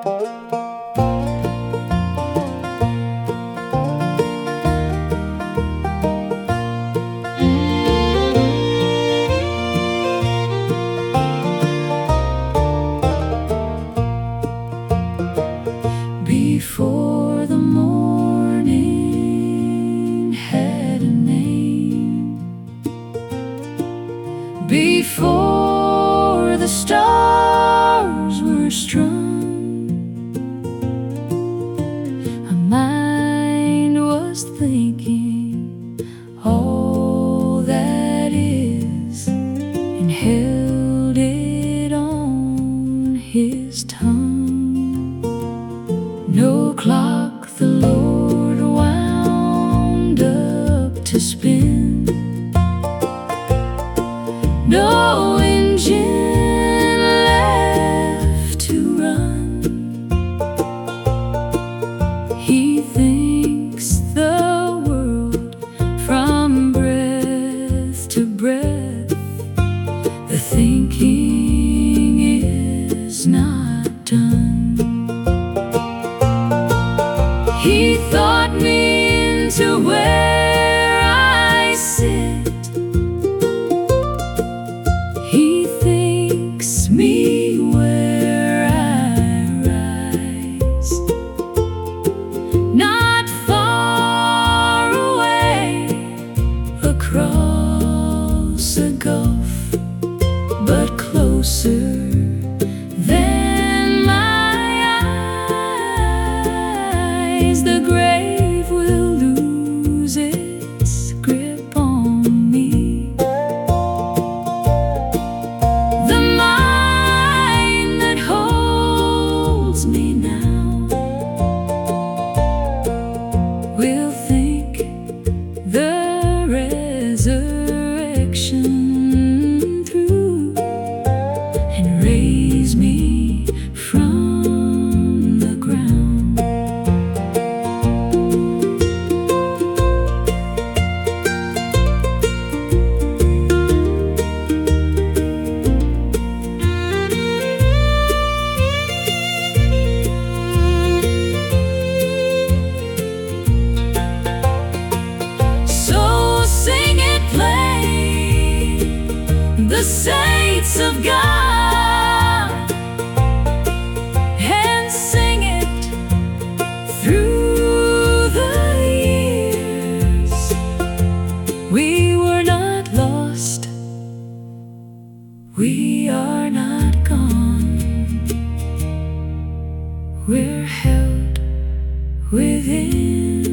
Before the morning had a name, before the stars were strung, a mind was thinking all that is, and held it on his tongue. No clock the Lord wound up to spin, no engine left to run. He thinks the world from breath to breath. The thinking is not done. He thought me into where I sit. He thinks me where I rise. Not far away across a gulf, but closer than my eyes. The grave will lose its grip on me. The mind that holds me now will think the resurrection through, and raise me from the ground. So sing it plain, the saints of God, and sing it through the years. We were not lost, we are not gone. We're held within